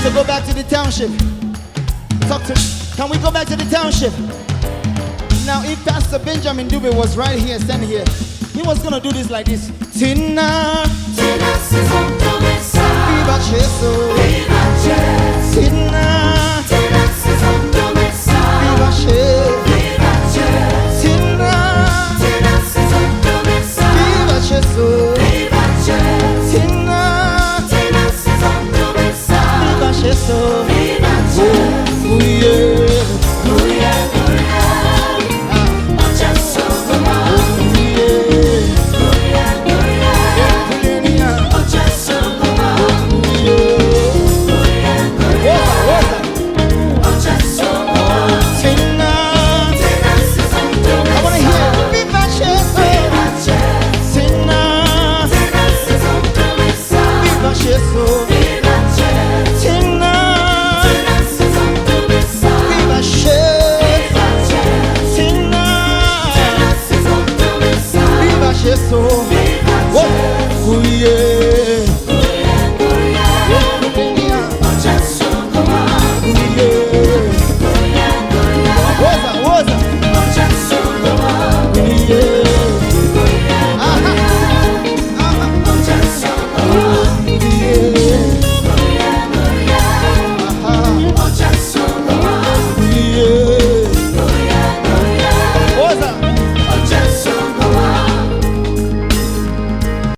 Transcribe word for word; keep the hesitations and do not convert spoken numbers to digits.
to go back to the township. Talk to, can we go back to the township? Now, if Pastor Benjamin Dube was right here, standing here, he was gonna do this like this. Tina, Tina si sotto messa, viva Gesù. viva Gesù. Tina, Tina si sotto messa, viva Gesù. viva Gesù. Tina, Tina si sotto messa, viva Gesù. viva Gesù. Tina, Tina si sotto messa, viva Gesù. viva Gesù. Oh yeah. Gloria, gloria, oh Gesù, gloria, gloria, gloria, oh Gesù, gloria, gloria, gloria, oh Gesù, gloria. Tina, Tina si sotto I wanna messa, hear viva Gesù. viva Gesù. Tina, Tina si sotto messa, viva Gesù. viva Gesù. Tina, Tina si sotto messa, viva Gesù. viva Gesù. Tina, Tina si sotto messa, viva Gesù.